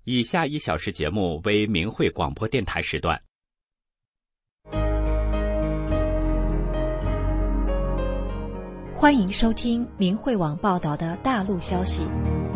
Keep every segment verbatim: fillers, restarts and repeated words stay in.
以下一小时节目为明慧广播电台时段。 欢迎收听明慧网报道的大陆消息。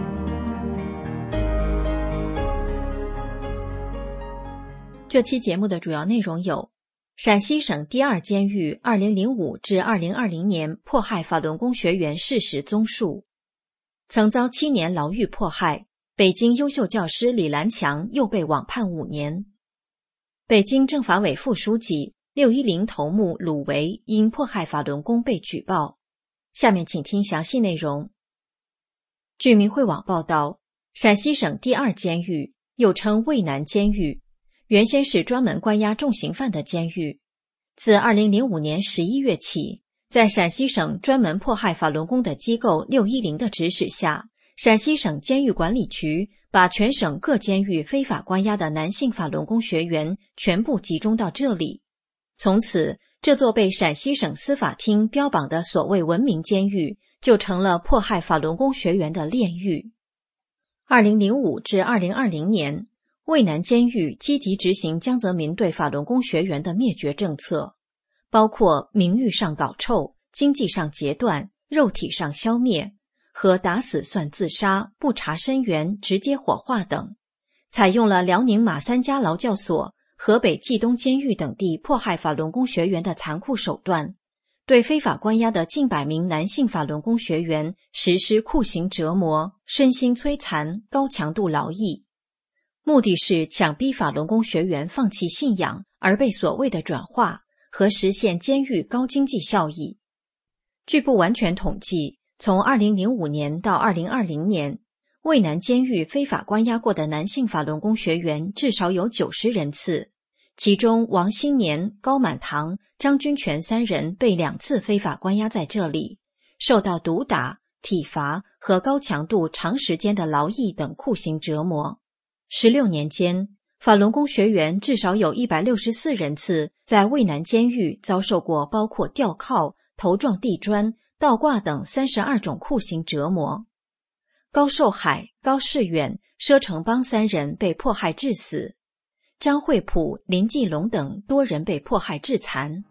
这期节目的主要内容有：陕西省第二监狱二零零五至二零二零年迫害法轮功学员事实综述；曾遭七年牢狱迫害，北京优秀教师李兰强又被网判五年；北京政法委副书记、六一零头目鲁维因迫害法轮功被举报。下面请听详细内容。据明慧网报道，陕西省第二监狱又称渭南监狱，原先是专门关押重刑犯的监狱。自二零零五年十一月起，在陕西省专门迫害法轮功的机构六一零的指使下，陕西省监狱管理局把全省各监狱非法关押的男性法轮功学员全部集中到这里。从此，这座被陕西省司法厅标榜的所谓文明监狱，就成了迫害法轮功学员的炼狱。二零零五至二零二零年，渭南监狱积极执行江泽民对法轮功学员的灭绝政策，包括名誉上搞臭、经济上截断、肉体上消灭和打死算自杀、不查身源、直接火化等，采用了辽宁马三家劳教所、河北冀东监狱等地迫害法轮功学员的残酷手段，对非法关押的近百名男性法轮功学员实施酷刑折磨、身心摧残、高强度劳役，目的是强逼法轮功学员放弃信仰而被所谓的转化和实现监狱高经济效益。据不完全统计，从二零零五年到二零二零年，渭南监狱非法关押过的男性法轮功学员至少有九十人次，其中王新年、高满堂、张军全三人被两次非法关押在这里，受到毒打、体罚和高强度长时间的劳役等酷刑折磨。十六年间，法轮功学员至少有一百六十四人次在渭南监狱遭受过包括吊铐、头撞地砖、倒挂等三十二种酷刑折磨。高寿海、高世远、佘成邦三人被迫害致死，张惠普、林继龙等多人被迫害致残。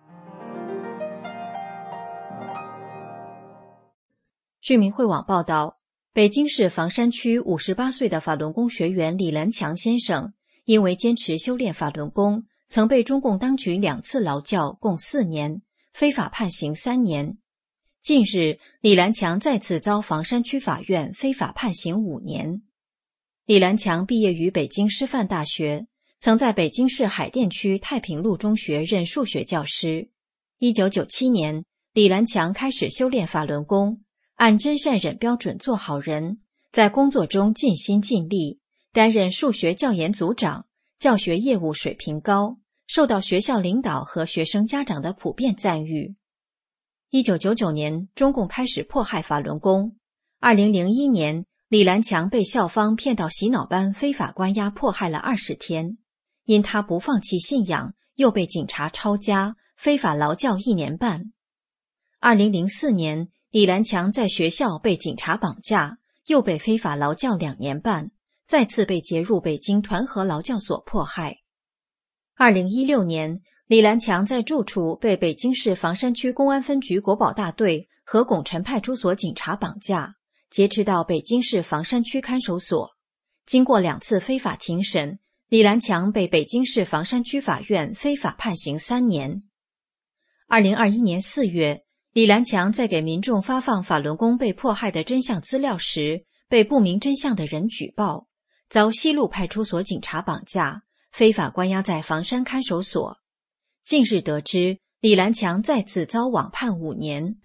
据明慧网报道，北京市房山区五十八岁的法轮功学员李兰强先生，因为坚持修炼法轮功，曾被中共当局两次劳教，共四年，非法判刑三年。近日，李兰强再次遭房山区法院非法判刑五年。李兰强毕业于北京师范大学，曾在北京市海淀区太平路中学任数学教师。一九九七年，李兰强开始修炼法轮功，按真善忍标准做好人，在工作中尽心尽力，担任数学教研组长，教学业务水平高，受到学校领导和学生家长的普遍赞誉。一九九九年，中共开始迫害法轮功。二零零一年，李兰强被校方骗到洗脑班非法关押迫害了二十天，因他不放弃信仰，又被警察抄家，非法劳教一年半。二零零四年，李兰强在学校被警察绑架，又被非法劳教两年半，再次被劫入北京团河劳教所迫害。二零一六年，李兰强在住处被北京市房山区公安分局国保大队和拱辰派出所警察绑架，劫持到北京市房山区看守所。经过两次非法庭审，李兰强被北京市房山区法院非法判刑三年。二零二一年四月，李兰强在给民众发放法轮功被迫害的真相资料时，被不明真相的人举报，遭西路派出所警察绑架，非法关押在房山看守所。近日得知，李兰强再次遭网判五年。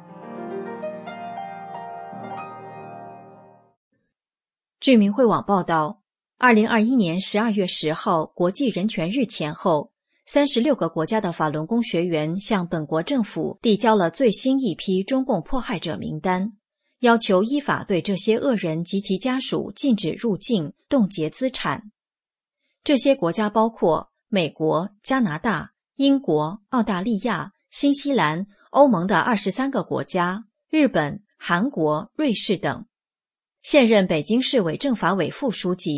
据明慧网报道，二零二一年十二月十号国际人权日前后，三十六个国家的法轮功学员向本国政府递交了最新一批中共迫害者名单，要求依法对这些恶人及其家属禁止入境、冻结资产。这些国家包括美国、加拿大、英国、澳大利亚、新西兰、欧盟的二十三个国家、日本、韩国、瑞士等。现任北京市委政法委副书记、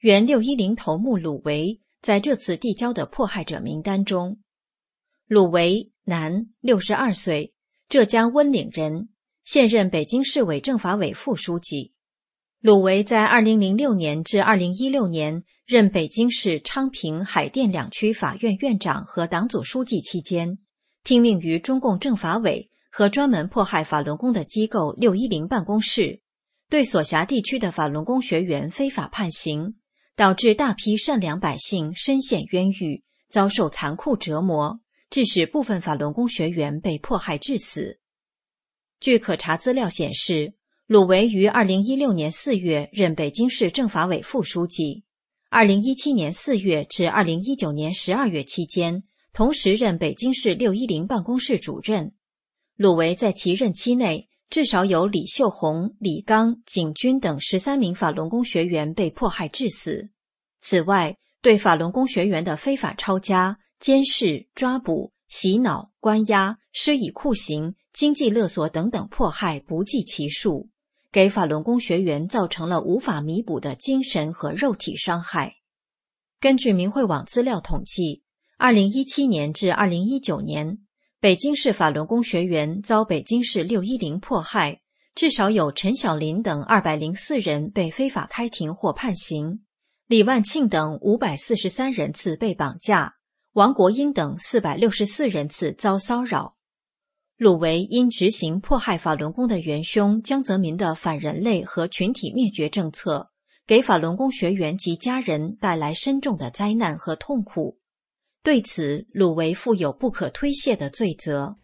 原六一零头目鲁维在这次递交的迫害者名单中。鲁维，男，六十二岁，浙江温岭人，现任北京市委政法委副书记。鲁维在二零零六年至二零一六年任北京市昌平、海淀两区法院院长和党组书记期间，听命于中共政法委和专门迫害法轮功的机构六一零办公室，对所辖地区的法轮功学员非法判刑，导致大批善良百姓深陷冤狱，遭受残酷折磨，致使部分法轮功学员被迫害致死。据可查资料显示，鲁维于二零一六年四月任北京市政法委副书记，二零一七年四月至二零一九年十二月期间，同时任北京市六一零办公室主任。鲁维在其任期内，至少有李秀红、李刚、景军等十三名法轮功学员被迫害致死。此外，对法轮功学员的非法抄家、监视、抓捕、洗脑、关押、施以酷刑、经济勒索等等迫害不计其数，给法轮功学员造成了无法弥补的精神和肉体伤害。根据明慧网资料统计，二零一七年至二零一九年，北京市法轮功学员遭北京市六一零迫害，至少有陈小林等二百零四人被非法开庭或判刑，李万庆等五百四十三人次被绑架，王国英等四百六十四人次遭骚扰。鲁维因执行迫害法轮功的元凶江泽民的反人类和群体灭绝政策，给法轮功学员及家人带来深重的灾难和痛苦。对此，鲁维负有不可推卸的罪责。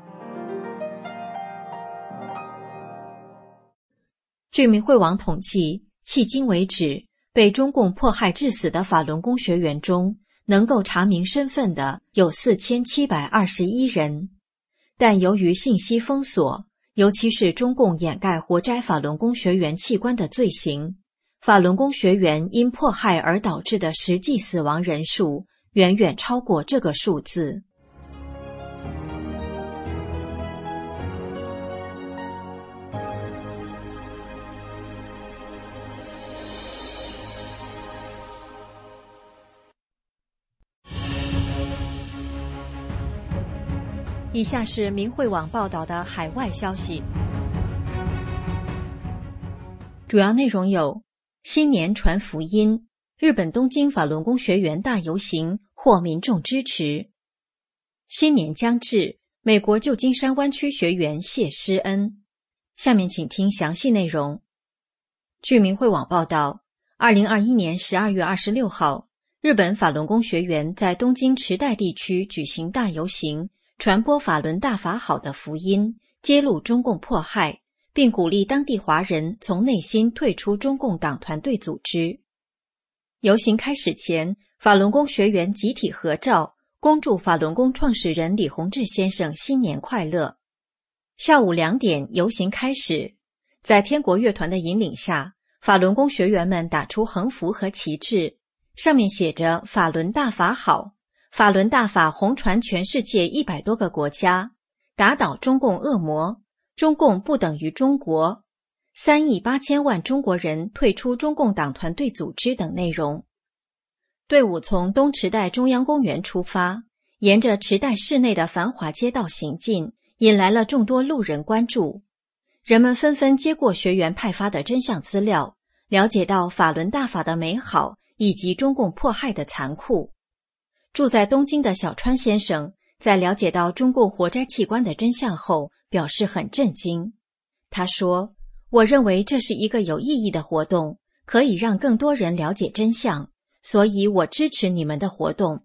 据明慧网统计，迄今为止，被中共迫害致死的法轮功学员中，能够查明身份的有四千七百二十一人。但由于信息封锁，尤其是中共掩盖活摘法轮功学员器官的罪行，法轮功学员因迫害而导致的实际死亡人数远远超过这个数字。以下是明慧网报道的海外消息，主要内容有：新年传福音，日本东京法轮功学员大游行获民众支持；新年将至，美国旧金山湾区学员谢师恩。下面请听详细内容。据明慧网报道，二零二一年十二月二十六号，日本法轮功学员在东京池袋地区举行大游行，传播法轮大法好的福音，揭露中共迫害，并鼓励当地华人从内心退出中共党团队组织。游行开始前，法轮功学员集体合照，恭祝法轮功创始人李洪志先生新年快乐。下午两点，游行开始，在天国乐团的引领下，法轮功学员们打出横幅和旗帜，上面写着法轮大法好，法轮大法红传全世界一百多个国家，打倒中共恶魔，中共不等于中国，三亿八千万中国人退出中共党团队组织等内容。队伍从东池袋中央公园出发，沿着池袋市内的繁华街道行进，引来了众多路人关注。人们纷纷接过学员派发的真相资料，了解到法轮大法的美好以及中共迫害的残酷。住在东京的小川先生在了解到中共活摘器官的真相后，表示很震惊。他说：“我认为这是一个有意义的活动，可以让更多人了解真相，所以我支持你们的活动。”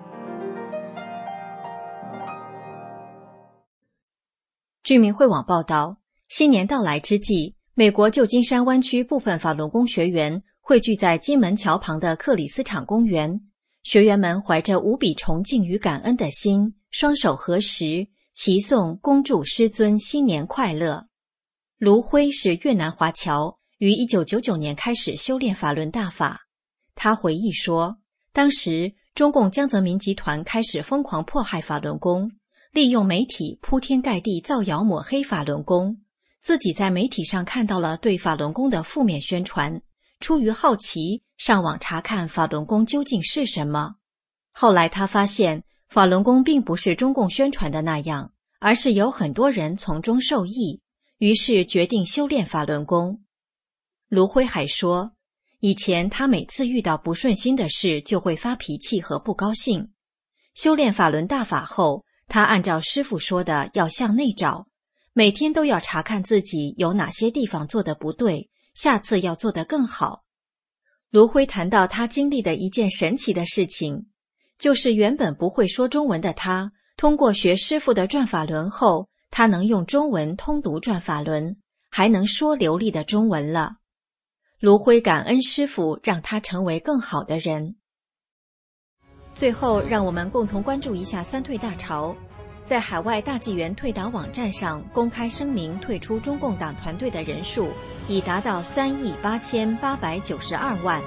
据明慧网报道，新年到来之际，美国旧金山湾区部分法轮功学员汇聚在金门桥旁的克里斯场公园。学员们怀着无比崇敬与感恩的心，双手合十，齐颂恭祝师尊新年快乐。卢辉是越南华侨，于一九九九年开始修炼法轮大法。他回忆说，当时中共江泽民集团开始疯狂迫害法轮功，利用媒体铺天盖地造谣抹黑法轮功，自己在媒体上看到了对法轮功的负面宣传，出于好奇， 上网查看法轮功究竟是什么。后来他发现，法轮功并不是中共宣传的那样，而是有很多人从中受益，于是决定修炼法轮功。卢辉还说，以前他每次遇到不顺心的事就会发脾气和不高兴。修炼法轮大法后，他按照师父说的要向内找，每天都要查看自己有哪些地方做得不对，下次要做得更好。卢辉谈到他经历的一件神奇的事情，就是原本不会说中文的他，通过学师父的转法轮后，他能用中文通读转法轮，还能说流利的中文了。卢辉感恩师父让他成为更好的人。最后，让我们共同关注一下三退大潮。在海外大纪元退党网站上公开声明退出中共党团队的人数已达到三亿八千八百九十二万。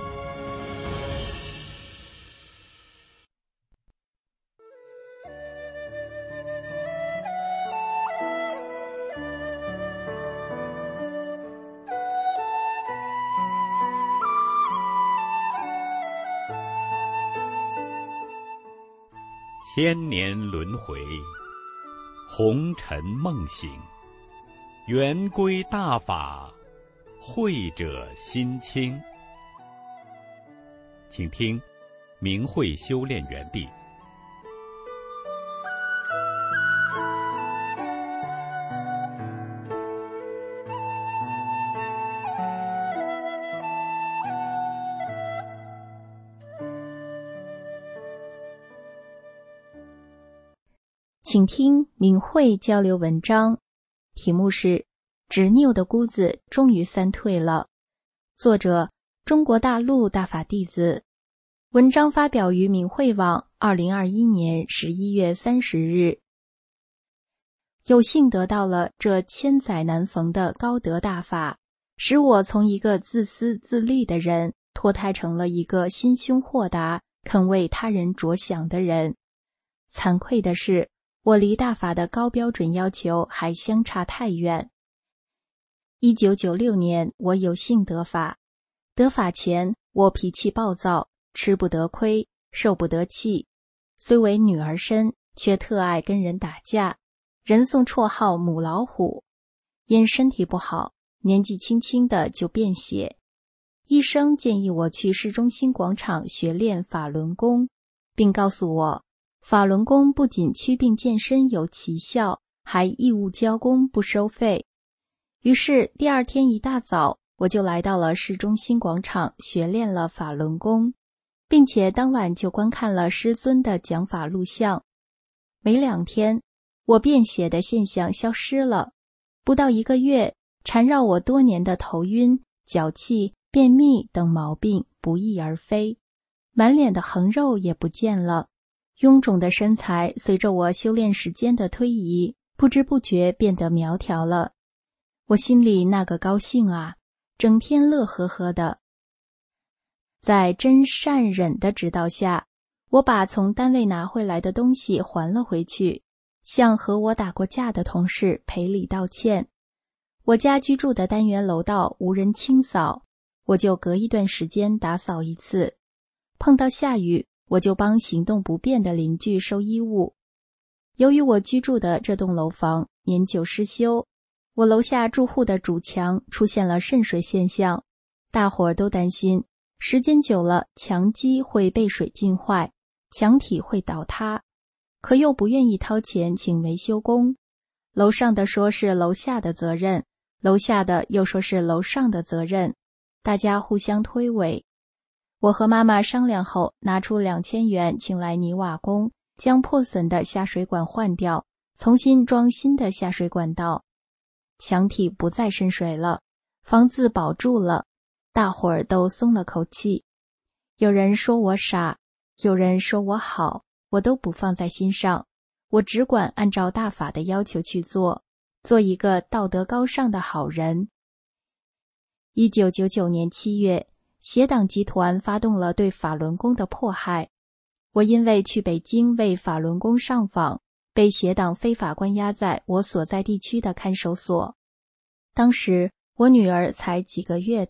千年轮回，红尘梦醒，圆归大法，慧者心清。请听明慧修炼园地。 请听明慧交流文章，题目是执拗的姑子终于三退了，作者中国大陆大法弟子，文章发表于明慧网二零二一年十一月三十日。有幸得到了这千载难逢的高德大法，使我从一个自私自利的人脱胎成了一个心胸豁达、肯为他人着想的人。惭愧的是，我离大法的高标准要求还相差太远。一九九六年，我有幸得法。得法前，我脾气暴躁，吃不得亏，受不得气。虽为女儿身，却特爱跟人打架，人送绰号母老虎。因身体不好，年纪轻轻的就便血。医生建议我去市中心广场学练法轮功，并告诉我，法轮功不仅祛病健身有奇效，还义务教功不收费。于是第二天一大早，我就来到了市中心广场学练了法轮功，并且当晚就观看了师尊的讲法录像。没两天，我便血的现象消失了。不到一个月，缠绕我多年的头晕、脚气、便秘等毛病不翼而飞，满脸的横肉也不见了。臃肿的身材随着我修炼时间的推移，不知不觉变得苗条了。我心里那个高兴啊，整天乐呵呵的。在真善忍的指导下，我把从单位拿回来的东西还了回去，向和我打过架的同事赔礼道歉。我家居住的单元楼道无人清扫，我就隔一段时间打扫一次。碰到下雨，我就帮行动不便的邻居收衣物。由于我居住的这栋楼房年久失修，我楼下住户的主墙出现了渗水现象，大伙儿都担心时间久了墙基会被水浸坏，墙体会倒塌，可又不愿意掏钱请维修工。楼上的说是楼下的责任，楼下的又说是楼上的责任，大家互相推诿。我和妈妈商量后，拿出两千元请来泥瓦工，将破损的下水管换掉，重新装新的下水管道。墙体不再渗水了，房子保住了，大伙儿都松了口气。有人说我傻，有人说我好，我都不放在心上，我只管按照大法的要求去做，做一个道德高尚的好人。一九九九年七月，邪党集团发动了对法轮功的迫害。我因为去北京为法轮功上访，被邪党非法关押在我所在地区的看守所。当时我女儿才几个月大，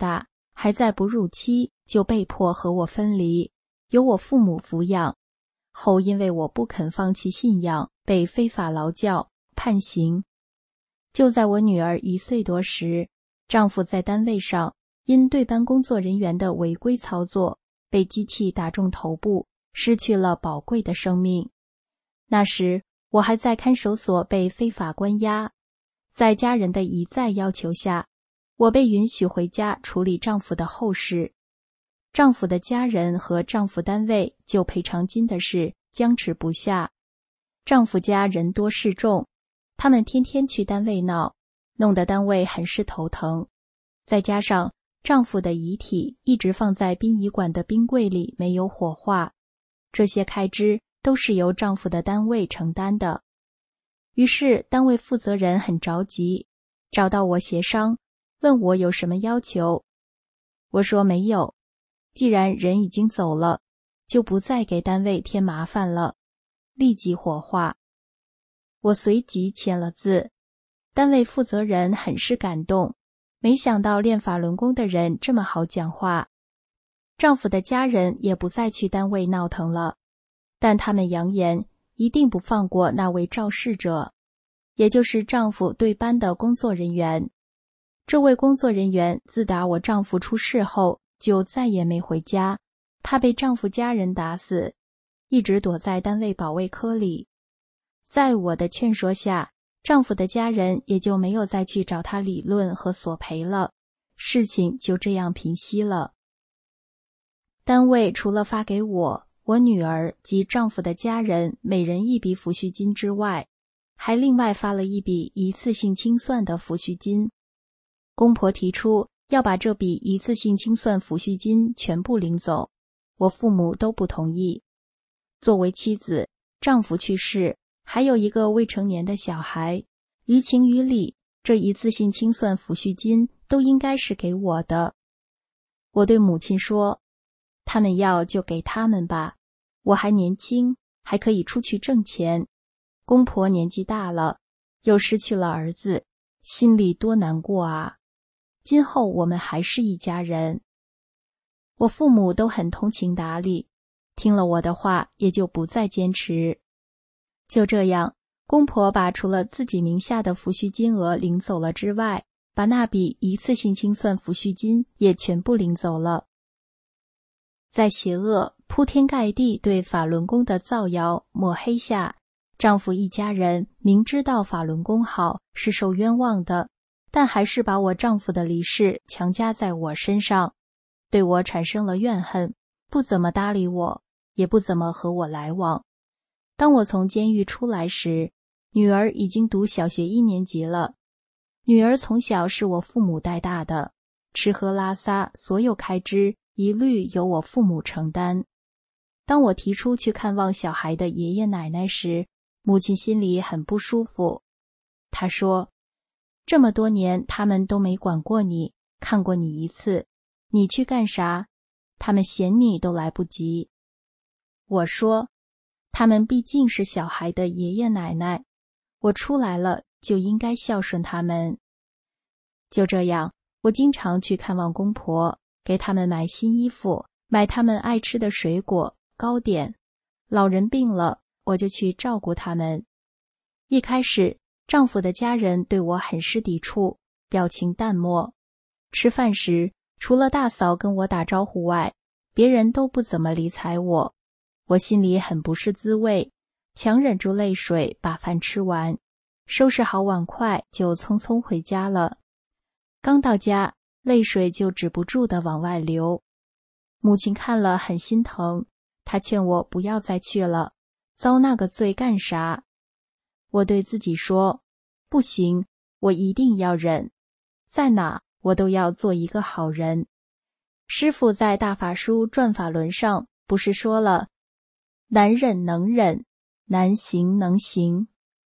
还在哺乳期就被迫和我分离，由我父母抚养。后因为我不肯放弃信仰，被非法劳教，判刑。就在我女儿一岁多时，丈夫在单位上因对班工作人员的违规操作，被机器打中头部，失去了宝贵的生命。那时我还在看守所被非法关押，在家人的一再要求下，我被允许回家处理丈夫的后事。丈夫的家人和丈夫单位就赔偿金的事僵持不下。丈夫家人多势众，他们天天去单位闹，弄得单位很是头疼。再加上丈夫的遗体一直放在殡仪馆的冰柜里没有火化，这些开支都是由丈夫的单位承担的。于是单位负责人很着急，找到我协商，问我有什么要求。我说没有，既然人已经走了，就不再给单位添麻烦了，立即火化。我随即签了字，单位负责人很是感动，没想到练法轮功的人这么好讲话。丈夫的家人也不再去单位闹腾了，但他们扬言一定不放过那位肇事者，也就是丈夫对班的工作人员。这位工作人员自打我丈夫出事后就再也没回家，怕被丈夫家人打死，一直躲在单位保卫科里。在我的劝说下，丈夫的家人也就没有再去找他理论和索赔了，事情就这样平息了。单位除了发给我、我女儿及丈夫的家人每人一笔抚恤金之外，还另外发了一笔一次性清算的抚恤金。公婆提出要把这笔一次性清算抚恤金全部领走，我父母都不同意。作为妻子，丈夫去世，还有一个未成年的小孩，于情于理，这一次性清算抚恤金都应该是给我的。我对母亲说，他们要就给他们吧，我还年轻，还可以出去挣钱。公婆年纪大了，又失去了儿子，心里多难过啊！今后我们还是一家人。我父母都很通情达理，听了我的话，也就不再坚持。就这样，公婆把除了自己名下的抚恤金额领走了之外，把那笔一次性清算抚恤金也全部领走了。在邪恶铺天盖地对法轮功的造谣抹黑下，丈夫一家人明知道法轮功好，是受冤枉的，但还是把我丈夫的离世强加在我身上，对我产生了怨恨，不怎么搭理我，也不怎么和我来往。当我从监狱出来时，女儿已经读小学一年级了。女儿从小是我父母带大的，吃喝拉撒所有开支一律由我父母承担。当我提出去看望小孩的爷爷奶奶时，母亲心里很不舒服。她说，这么多年他们都没管过你，看过你一次，你去干啥？他们嫌你都来不及。我说，他们毕竟是小孩的爷爷奶奶，我出来了就应该孝顺他们。就这样，我经常去看望公婆，给他们买新衣服，买他们爱吃的水果、糕点。老人病了，我就去照顾他们。一开始，丈夫的家人对我很是抵触，表情淡漠。吃饭时，除了大嫂跟我打招呼外，别人都不怎么理睬我。我心里很不是滋味，强忍住泪水把饭吃完，收拾好碗筷就匆匆回家了。刚到家，泪水就止不住地往外流。母亲看了很心疼，她劝我不要再去了，遭那个罪干啥？我对自己说，不行，我一定要忍，在哪我都要做一个好人。师父在大法书转法轮上不是说了，难忍能忍，难行能行。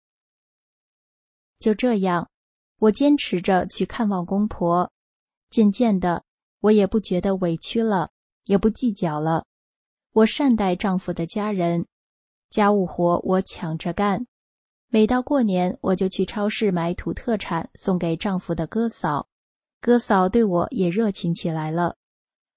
就这样，我坚持着去看望公婆，渐渐的，我也不觉得委屈了，也不计较了。我善待丈夫的家人，家务活我抢着干。每到过年，我就去超市买土特产送给丈夫的哥嫂，哥嫂对我也热情起来了。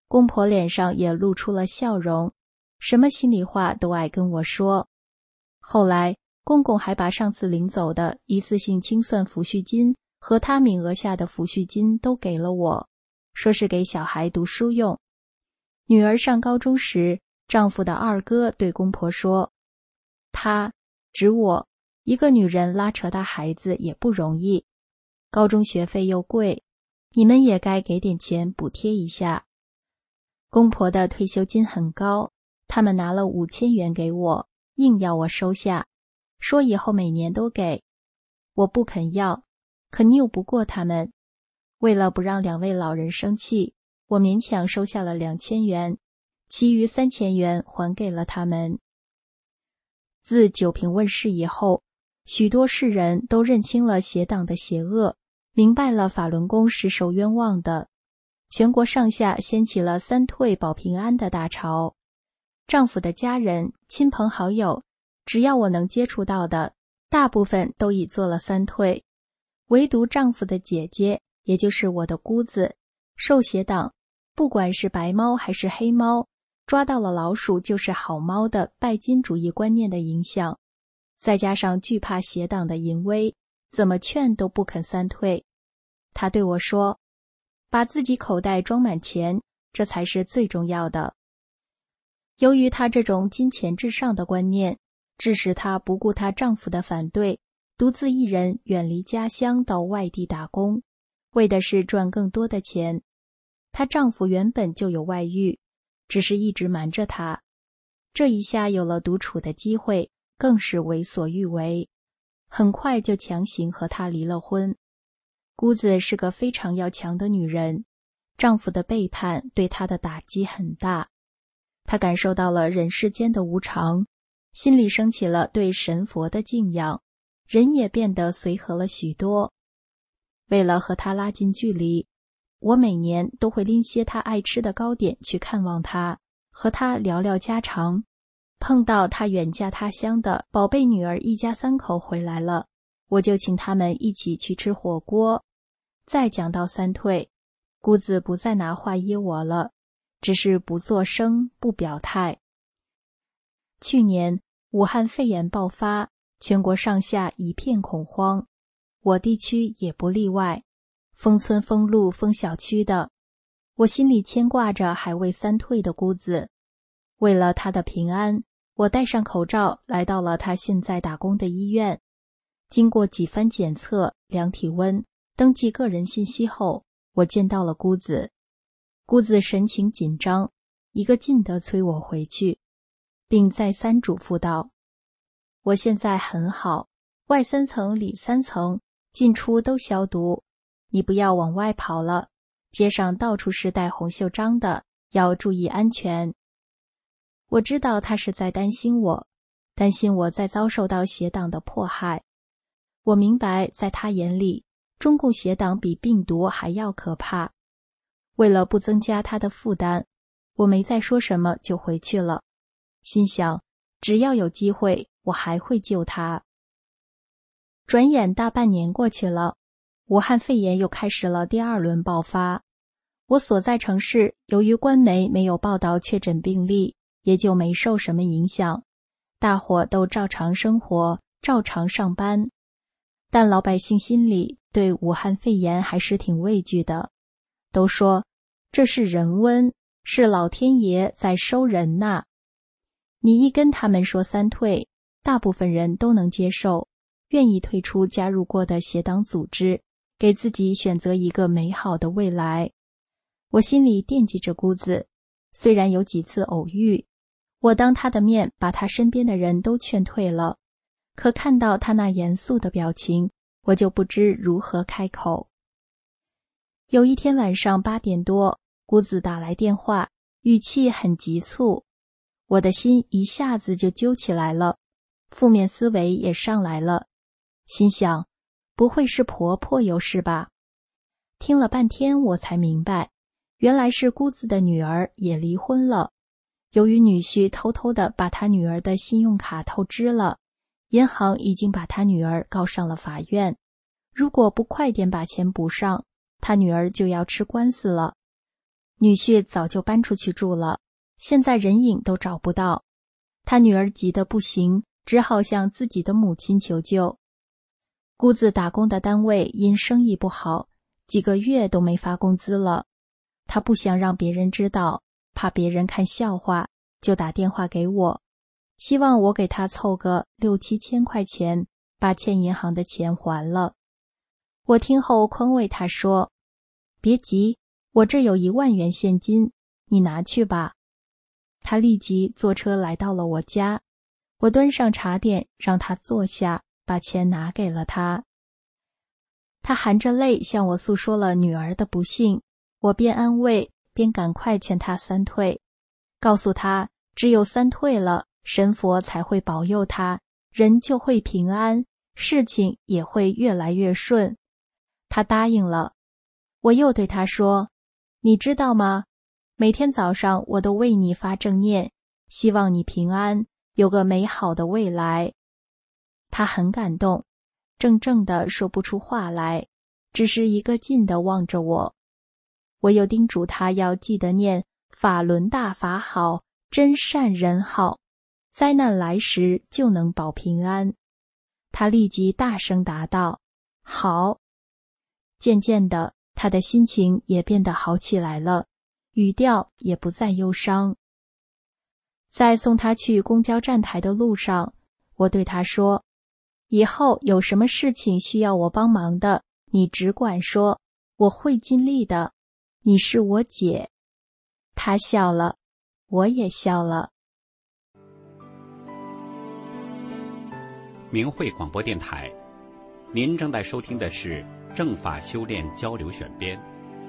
公婆脸上也露出了笑容，什么心里话都爱跟我说。后来公公还把上次领走的一次性清算抚恤金和他名额下的抚恤金都给了我，说是给小孩读书用。女儿上高中时，丈夫的二哥对公婆说，他指我，一个女人拉扯大孩子也不容易，高中学费又贵，你们也该给点钱补贴一下。公婆的退休金很高，他们拿了五千元给我，硬要我收下，说以后每年都给。我不肯要，可拗不过他们。为了不让两位老人生气，我勉强收下了两千元，其余三千元还给了他们。自九评问世以后，许多世人都认清了邪党的邪恶，明白了法轮功是受冤枉的。全国上下掀起了三退保平安的大潮。丈夫的家人、亲朋好友，只要我能接触到的，大部分都已做了三退。唯独丈夫的姐姐，也就是我的姑子，受邪党，不管是白猫还是黑猫，抓到了老鼠就是好猫的拜金主义观念的影响，再加上惧怕邪党的淫威，怎么劝都不肯三退。她对我说，把自己口袋装满钱，这才是最重要的。由于她这种金钱至上的观念，致使她不顾她丈夫的反对，独自一人远离家乡到外地打工，为的是赚更多的钱。她丈夫原本就有外遇，只是一直瞒着她，这一下有了独处的机会，更是为所欲为，很快就强行和她离了婚。姑子是个非常要强的女人，丈夫的背叛对她的打击很大，她感受到了人世间的无常，心里升起了对神佛的敬仰，人也变得随和了许多。为了和她拉近距离，我每年都会拎些她爱吃的糕点去看望她，和她聊聊家常。碰到她远嫁他乡的宝贝女儿一家三口回来了，我就请他们一起去吃火锅。再讲到三退，姑子不再拿话噎我了，只是不作声，不表态。去年武汉肺炎爆发，全国上下一片恐慌，我地区也不例外，封村封路封小区的。我心里牵挂着还未三退的姑子，为了她的平安，我戴上口罩来到了她现在打工的医院。经过几番检测、量体温、登记个人信息后，我见到了姑子。姑子神情紧张，一个劲地催我回去，并再三嘱咐道，我现在很好，外三层里三层，进出都消毒，你不要往外跑了，街上到处是戴红袖章的，要注意安全。我知道他是在担心我，担心我再遭受到邪党的迫害。我明白，在他眼里，中共邪党比病毒还要可怕。为了不增加他的负担，我没再说什么就回去了，心想只要有机会，我还会救他。转眼大半年过去了，武汉肺炎又开始了第二轮爆发。我所在城市由于官媒没有报道确诊病例，也就没受什么影响，大伙都照常生活，照常上班。但老百姓心里对武汉肺炎还是挺畏惧的，都说这是人瘟，是老天爷在收人呐。你一跟他们说三退，大部分人都能接受，愿意退出加入过的邪党组织，给自己选择一个美好的未来。我心里惦记着姑子，虽然有几次偶遇，我当她的面把她身边的人都劝退了，可看到她那严肃的表情，我就不知如何开口。有一天晚上八点多，姑子打来电话，语气很急促，我的心一下子就揪起来了，负面思维也上来了，心想不会是婆婆有事吧？听了半天我才明白，原来是姑子的女儿也离婚了，由于女婿偷偷地把他女儿的信用卡透支了，银行已经把他女儿告上了法院，如果不快点把钱补上，他女儿就要吃官司了。 女婿早就搬出去住了，现在人影都找不到。他女儿急得不行，只好向自己的母亲求救。姑子打工的单位因生意不好，几个月都没发工资了。他不想让别人知道，怕别人看笑话，就打电话给我，希望我给他凑个六七千块钱，把欠银行的钱还了。我听后宽慰他说：“别急，我这有一万元现金，你拿去吧。”他立即坐车来到了我家，我端上茶点让他坐下，把钱拿给了他。他含着泪向我诉说了女儿的不幸，我边安慰边赶快劝他三退，告诉他只有三退了，神佛才会保佑他，人就会平安，事情也会越来越顺。他答应了。我又对他说：“你知道吗？每天早上我都为你发正念，希望你平安，有个美好的未来。”他很感动，怔怔地说不出话来，只是一个劲地望着我。我又叮嘱他要记得念法轮大法好，真善人好，灾难来时就能保平安。他立即大声答道：“好。”渐渐的，他的心情也变得好起来了，语调也不再忧伤。在送他去公交站台的路上，我对他说：“以后有什么事情需要我帮忙的，你只管说，我会尽力的。你是我姐。”他笑了，我也笑了。 明慧广播电台，您正在收听的是正法修炼交流选编。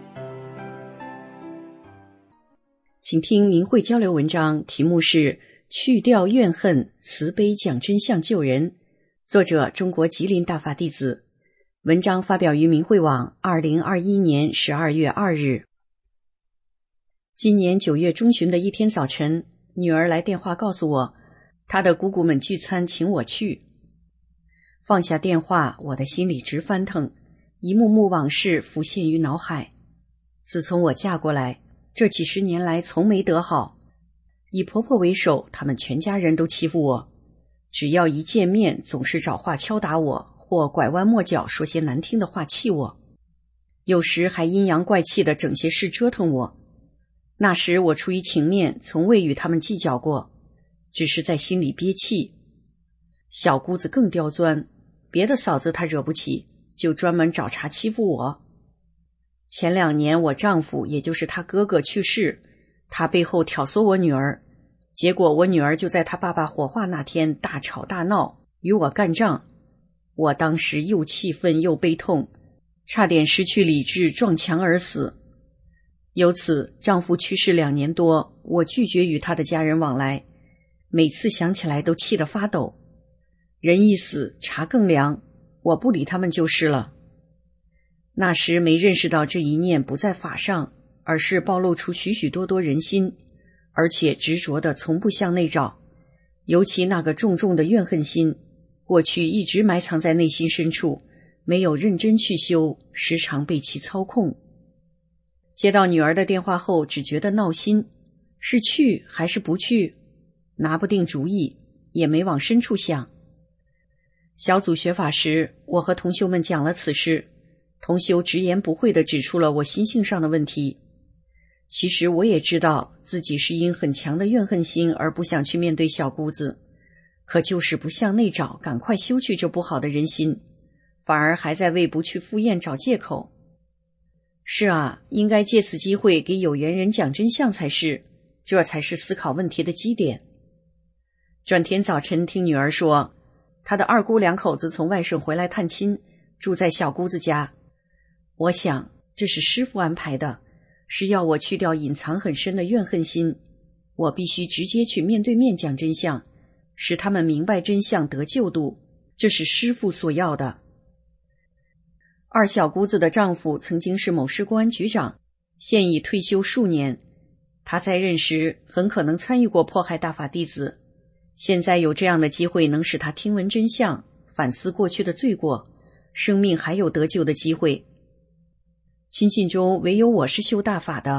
请听明慧交流文章，题目是去掉怨恨，慈悲讲真相救人，作者中国吉林大法弟子。文章发表于明慧网二零二一年十二月二日。今年九月中旬的一天早晨，女儿来电话告诉我，她的姑姑们聚餐请我去。放下电话，我的心里直翻腾，一幕幕往事浮现于脑海。自从我嫁过来，这几十年来从没得好。以婆婆为首，他们全家人都欺负我，只要一见面总是找话敲打我，或拐弯抹角说些难听的话气我，有时还阴阳怪气地整些事折腾我。那时我出于情面，从未与他们计较过，只是在心里憋气。小姑子更刁钻，别的嫂子她惹不起，就专门找茬欺负我。前两年我丈夫，也就是他哥哥去世，他背后挑唆我女儿，结果我女儿就在他爸爸火化那天大吵大闹，与我干仗。我当时又气愤又悲痛，差点失去理智，撞墙而死。由此丈夫去世两年多，我拒绝与他的家人往来，每次想起来都气得发抖。人一死，茶更凉，我不理他们就是了。那时没认识到这一念不在法上，而是暴露出许许多多人心，而且执着的从不向内找，尤其那个重重的怨恨心，过去一直埋藏在内心深处，没有认真去修，时常被其操控。接到女儿的电话后，只觉得闹心，是去还是不去，拿不定主意，也没往深处想。小组学法时，我和同修们讲了此事，同修直言不讳地指出了我心性上的问题。其实我也知道自己是因很强的怨恨心而不想去面对小姑子，可就是不向内找，赶快修去这不好的人心，反而还在为不去赴宴找借口。是啊，应该借此机会给有缘人讲真相才是，这才是思考问题的基点。转天早晨听女儿说，她的二姑两口子从外省回来探亲，住在小姑子家。我想这是师父安排的，是要我去掉隐藏很深的怨恨心，我必须直接去面对面讲真相，使他们明白真相得救度，这是师父所要的。二小姑子的丈夫曾经是某市公安局长，现已退休数年。他在任时很可能参与过迫害大法弟子，现在有这样的机会能使他听闻真相，反思过去的罪过，生命还有得救的机会。亲近中唯有我是修大法的，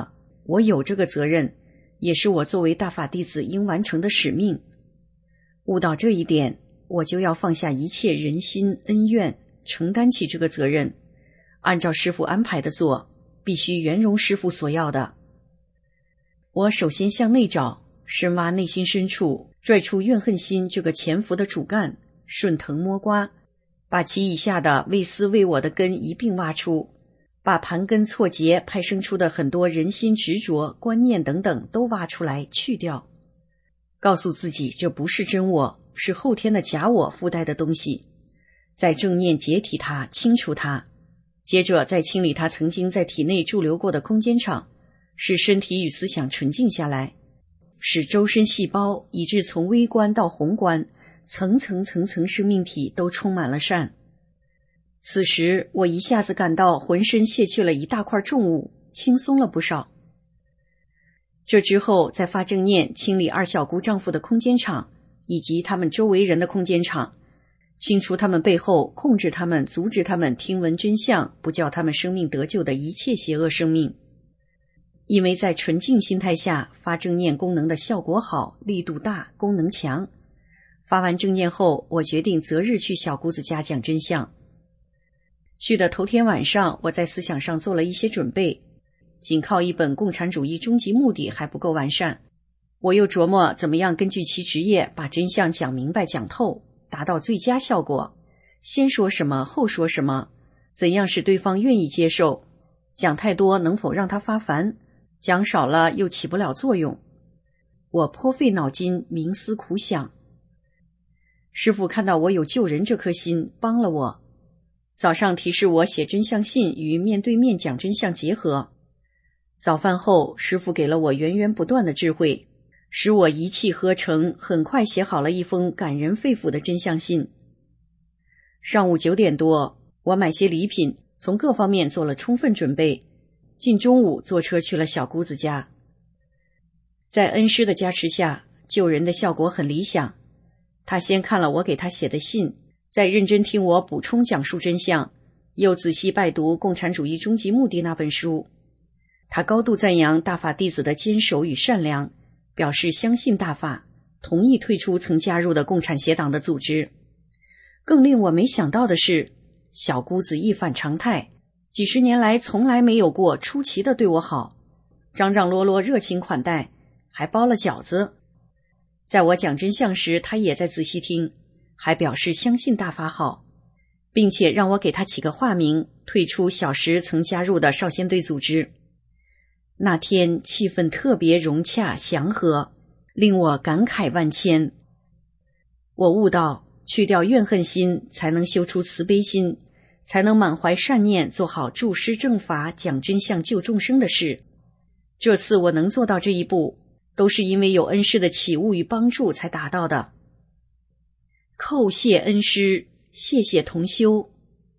我有这个责任，也是我作为大法弟子应完成的使命。悟到这一点，我就要放下一切人心恩怨，承担起这个责任，按照师父安排的做，必须圆融师父所要的。我首先向内找，深挖内心深处，拽出怨恨心这个潜伏的主干，顺藤摸瓜，把其以下的为私为我的根一并挖出，把盘根错节派生出的很多人心执着、观念等等都挖出来去掉，告诉自己这不是真我，是后天的假我附带的东西，在正念解体它，清除它，接着再清理它曾经在体内驻留过的空间场，使身体与思想纯净下来，使周身细胞以致从微观到宏观，层层层层生命体都充满了善。此时我一下子感到浑身卸去了一大块重物，轻松了不少。这之后再发正念清理二小姑丈夫的空间场，以及他们周围人的空间场，清除他们背后控制他们、阻止他们听闻真相，不叫他们生命得救的一切邪恶生命。因为在纯净心态下发正念功能的效果好，力度大，功能强。发完正念后，我决定择日去小姑子家讲真相。去的头天晚上，我在思想上做了一些准备，仅靠一本《共产主义终极目的》还不够完善，我又琢磨怎么样根据其职业把真相讲明白讲透，达到最佳效果。先说什么后说什么，怎样使对方愿意接受，讲太多能否让他发烦，讲少了又起不了作用。我颇费脑筋，冥思苦想。师父看到我有救人这颗心，帮了我。早上提示我写真相信与面对面讲真相结合。早饭后，师父给了我源源不断的智慧，使我一气呵成，很快写好了一封感人肺腑的真相信。上午九点多，我买些礼品，从各方面做了充分准备，近中午坐车去了小姑子家。在恩师的加持下，救人的效果很理想。他先看了我给他写的信，再认真听我补充讲述真相，又仔细拜读《共产主义终极目的》那本书。他高度赞扬大法弟子的坚守与善良，表示相信大法，同意退出曾加入的共产协党的组织。更令我没想到的是，小姑子一反常态，几十年来从来没有过出奇的对我好，张张罗罗热情款待，还包了饺子。在我讲真相时，他也在仔细听，还表示相信大法好，并且让我给他起个化名，退出小时曾加入的少先队组织。那天气氛特别融洽祥和，令我感慨万千。我悟到，去掉怨恨心，才能修出慈悲心，才能满怀善念，做好助师正法、讲真相、救众生的事。这次我能做到这一步，都是因为有恩师的启悟与帮助才达到的。叩谢恩师，谢谢同修。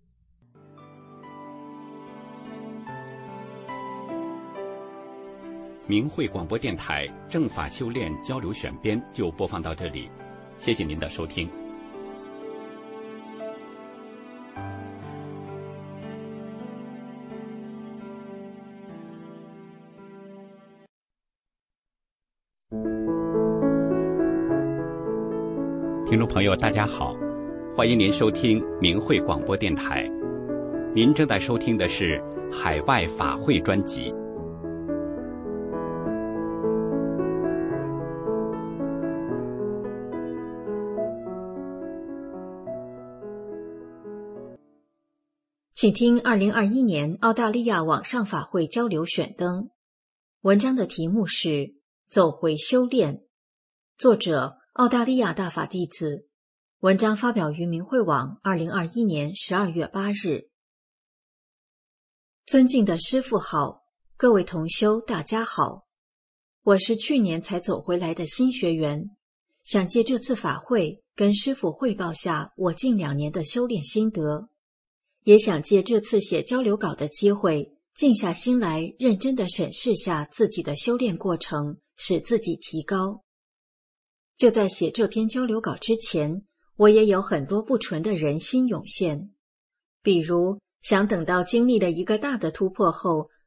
明慧广播电台正法修炼交流选编就播放到这里，谢谢您的收听。听众朋友大家好，欢迎您收听明慧广播电台。您正在收听的是海外法会专辑。 请听二零二一年澳大利亚网上法会交流选灯。文章的题目是走回修炼，作者澳大利亚大法弟子。文章发表于明慧网二零二一年十二月八日。尊敬的师父好，各位同修大家好，我是去年才走回来的新学员，想借这次法会跟师父汇报下我近两年的修炼心得，也想借这次写交流稿的机会，静下心来认真地审视下自己的修炼过程，使自己提高。就在写这篇交流稿之前，我也有很多不纯的人心涌现，比如想等到经历了一个大的突破后，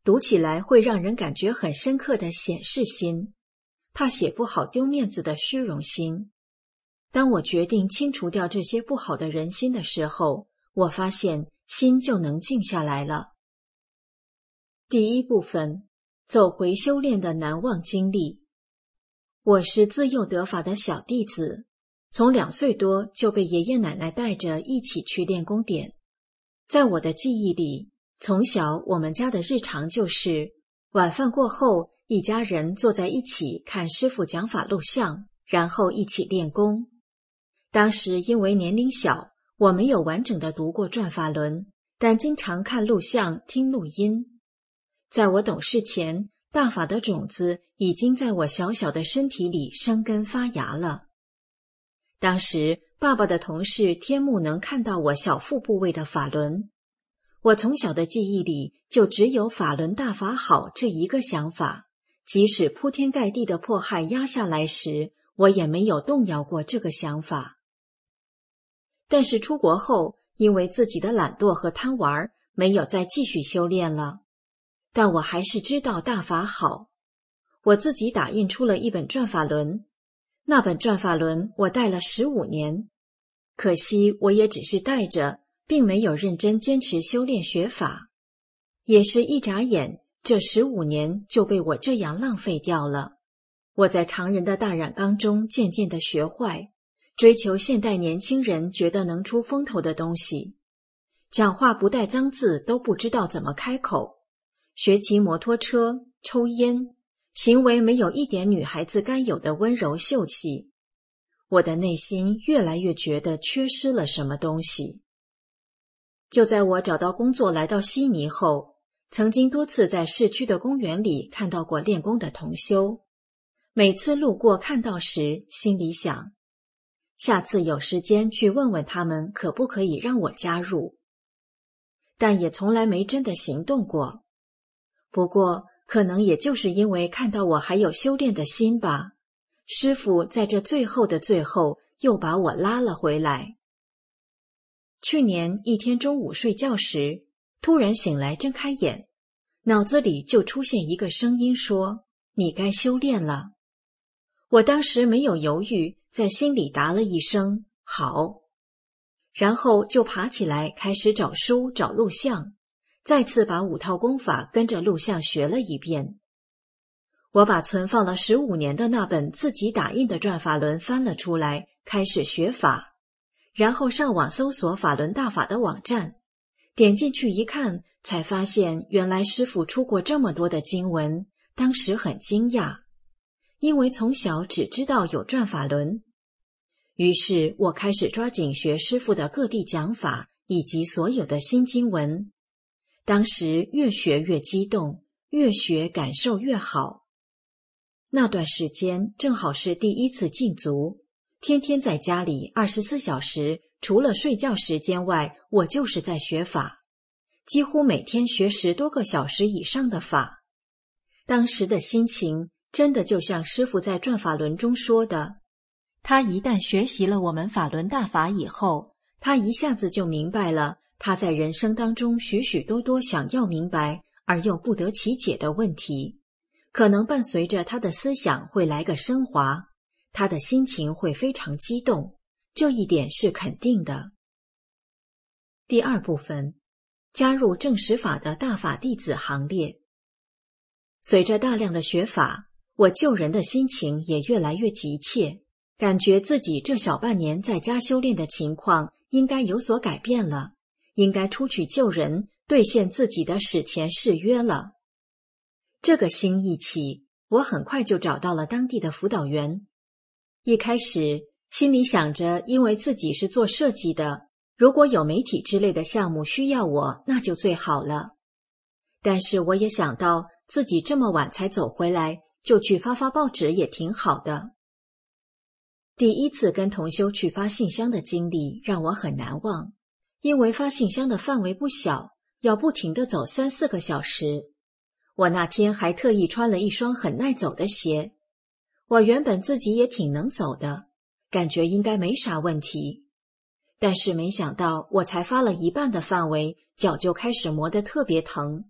读起来会让人感觉很深刻的显示心，怕写不好丢面子的虚荣心。当我决定清除掉这些不好的人心的时候，我发现心就能静下来了。第一部分，走回修炼的难忘经历。我是自幼得法的小弟子，从两岁多就被爷爷奶奶带着一起去练功点。在我的记忆里，从小我们家的日常就是晚饭过后，一家人坐在一起看师父讲法录像，然后一起练功。当时因为年龄小，我没有完整的读过转法轮，但经常看录像听录音。在我懂事前，大法的种子已经在我小小的身体里生根发芽了。当时爸爸的同事天目能看到我小腹部位的法轮，我从小的记忆里就只有法轮大法好这一个想法，即使铺天盖地的迫害压下来时，我也没有动摇过这个想法。但是出国后，因为自己的懒惰和贪玩，没有再继续修炼了。但我还是知道大法好。我自己打印出了一本转法轮，那本转法轮我带了十五年，可惜我也只是带着，并没有认真坚持修炼学法。也是一眨眼，这十五年就被我这样浪费掉了。我在常人的大染缸中渐渐地学坏，追求现代年轻人觉得能出风头的东西，讲话不带脏字都不知道怎么开口，学骑摩托车，抽烟，行为没有一点女孩子该有的温柔秀气。我的内心越来越觉得缺失了什么东西。就在我找到工作来到悉尼后，曾经多次在市区的公园里看到过练功的同修。每次路过看到时，心里想，下次有时间去问问他们可不可以让我加入。但也从来没真的行动过。不过可能也就是因为看到我还有修炼的心吧，师父在这最后的最后又把我拉了回来。去年一天中午睡觉时，突然醒来睁开眼，脑子里就出现一个声音说，你该修炼了。我当时没有犹豫，在心里答了一声好，然后就爬起来开始找书找录像，再次把五套功法跟着录像学了一遍。我把存放了十五年的那本自己打印的转法轮翻了出来，开始学法，然后上网搜索法轮大法的网站，点进去一看，才发现原来师父出过这么多的经文，当时很惊讶，因为从小只知道有转法轮。于是我开始抓紧学师父的各地讲法以及所有的新经文，当时越学越激动，越学感受越好。那段时间正好是第一次禁足，天天在家里二十四小时，除了睡觉时间外，我就是在学法，几乎每天学十多个小时以上的法。当时的心情真的就像师父在转法轮中说的，他一旦学习了我们法轮大法以后，他一下子就明白了他在人生当中许许多多想要明白而又不得其解的问题，可能伴随着他的思想会来个升华，他的心情会非常激动，这一点是肯定的。第二部分，加入正实法的大法弟子行列。随着大量的学法，我救人的心情也越来越急切，感觉自己这小半年在家修炼的情况应该有所改变了，应该出去救人，兑现自己的史前誓约了。这个心一起，我很快就找到了当地的辅导员。一开始心里想着，因为自己是做设计的，如果有媒体之类的项目需要我，那就最好了。但是我也想到自己这么晚才走回来，就去发发报纸也挺好的。第一次跟同修去发信箱的经历让我很难忘，因为发信箱的范围不小，要不停地走三四个小时。我那天还特意穿了一双很耐走的鞋。我原本自己也挺能走的，感觉应该没啥问题。但是没想到我才发了一半的范围，脚就开始磨得特别疼，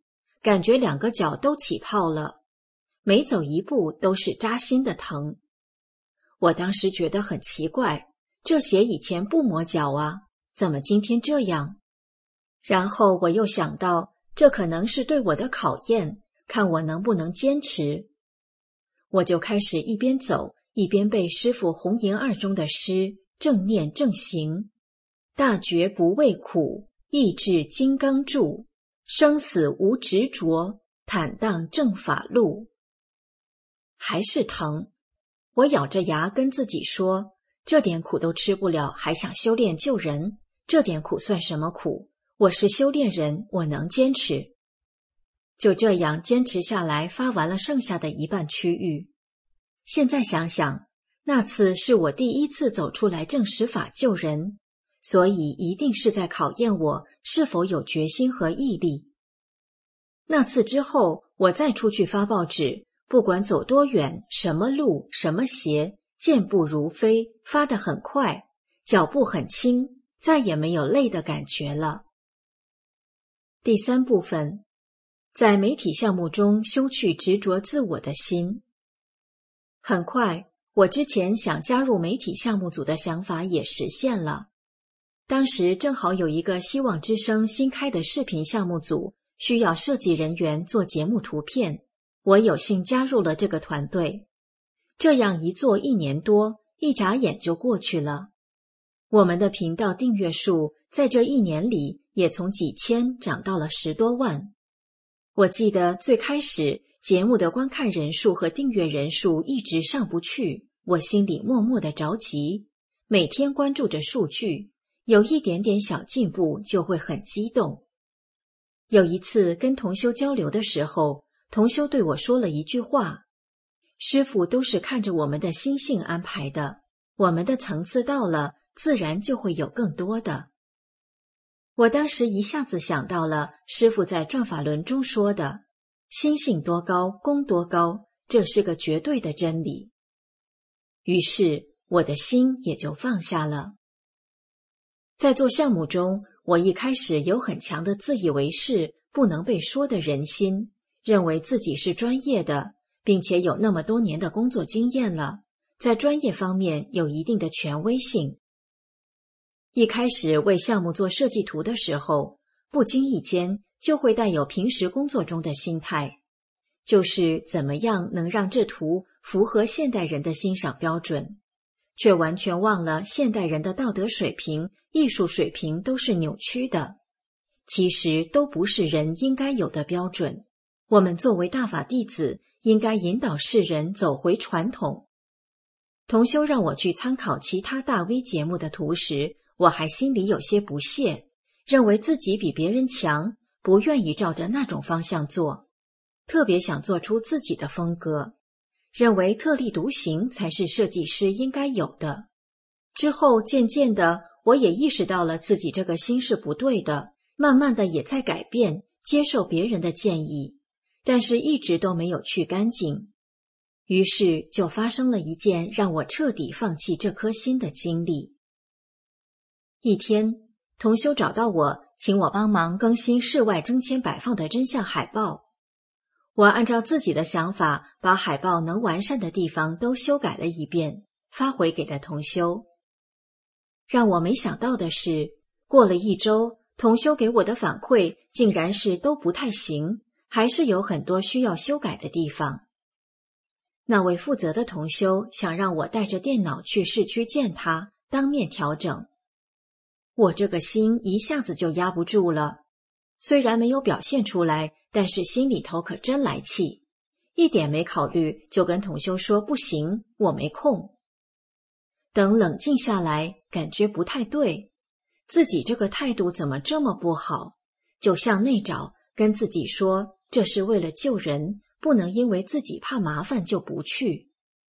感觉两个脚都起泡了，每走一步都是扎心的疼。我当时觉得很奇怪，这鞋以前不磨脚啊，怎么今天这样？然后我又想到，这可能是对我的考验，看我能不能坚持。我就开始一边走，一边背师父红岩二中的诗，正念正行，大觉不畏苦，意志金刚柱，生死无执着，坦荡正法路。还是疼，我咬着牙跟自己说，这点苦都吃不了，还想修炼救人，这点苦算什么苦？我是修炼人，我能坚持。就这样坚持下来，发完了剩下的一半区域。现在想想，那次是我第一次走出来正实法救人，所以一定是在考验我是否有决心和毅力。那次之后，我再出去发报纸，不管走多远，什么路，什么鞋，健步如飞，发得很快，脚步很轻，再也没有累的感觉了。第三部分，在媒体项目中修去执着自我的心。很快，我之前想加入媒体项目组的想法也实现了。当时正好有一个希望之声新开的视频项目组，需要设计人员做节目图片，我有幸加入了这个团队。这样一做一年多，一眨眼就过去了。我们的频道订阅数在这一年里也从几千涨到了十多万。我记得最开始节目的观看人数和订阅人数一直上不去，我心里默默的着急，每天关注着数据，有一点点小进步就会很激动。有一次跟同修交流的时候，同修对我说了一句话，师父都是看着我们的心性安排的，我们的层次到了，自然就会有更多的。我当时一下子想到了师父在转法轮中说的，心性多高，功多高，这是个绝对的真理。于是我的心也就放下了。在做项目中，我一开始有很强的自以为是、不能被说的人心，认为自己是专业的，并且有那么多年的工作经验了，在专业方面有一定的权威性。一开始为项目做设计图的时候，不经意间就会带有平时工作中的心态，就是怎么样能让这图符合现代人的欣赏标准，却完全忘了现代人的道德水平、艺术水平都是扭曲的，其实都不是人应该有的标准。我们作为大法弟子，应该引导世人走回传统。同修让我去参考其他大 V 节目的图时，我还心里有些不屑，认为自己比别人强，不愿意照着那种方向做，特别想做出自己的风格，认为特立独行才是设计师应该有的。之后渐渐的，我也意识到了自己这个心是不对的，慢慢的也在改变，接受别人的建议，但是一直都没有去干净。于是就发生了一件让我彻底放弃这颗心的经历。一天，同修找到我，请我帮忙更新室外征签摆放的真相海报。我按照自己的想法，把海报能完善的地方都修改了一遍，发回给了同修。让我没想到的是，过了一周，同修给我的反馈竟然是都不太行，还是有很多需要修改的地方。那位负责的同修想让我带着电脑去市区见他，当面调整。我这个心一下子就压不住了，虽然没有表现出来，但是心里头可真来气，一点没考虑就跟同修说不行，我没空。等冷静下来，感觉不太对，自己这个态度怎么这么不好，就向内找，跟自己说这是为了救人，不能因为自己怕麻烦就不去。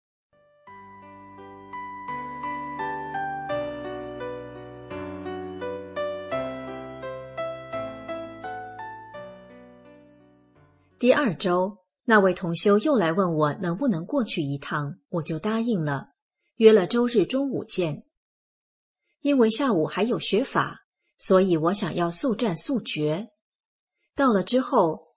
第二周，那位同修又来问我能不能过去一趟，我就答应了，约了周日中午见。因为下午还有学法，所以我想要速战速决。到了之后，